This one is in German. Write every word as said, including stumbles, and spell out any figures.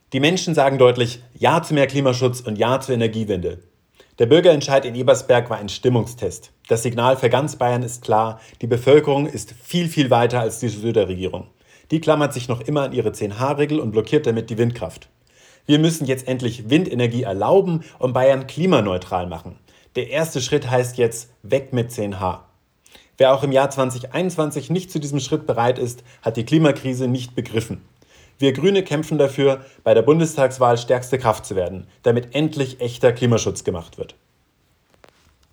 Die Menschen sagen deutlich Ja zu mehr Klimaschutz und Ja zur Energiewende. Der Bürgerentscheid in Ebersberg war ein Stimmungstest. Das Signal für ganz Bayern ist klar, die Bevölkerung ist viel, viel weiter als die Söder-Regierung. Die klammert sich noch immer an ihre zehn H-Regel und blockiert damit die Windkraft. Wir müssen jetzt endlich Windenergie erlauben und Bayern klimaneutral machen. Der erste Schritt heißt jetzt weg mit zehn H. Wer auch im Jahr zwanzig einundzwanzig nicht zu diesem Schritt bereit ist, hat die Klimakrise nicht begriffen. Wir Grüne kämpfen dafür, bei der Bundestagswahl stärkste Kraft zu werden, damit endlich echter Klimaschutz gemacht wird.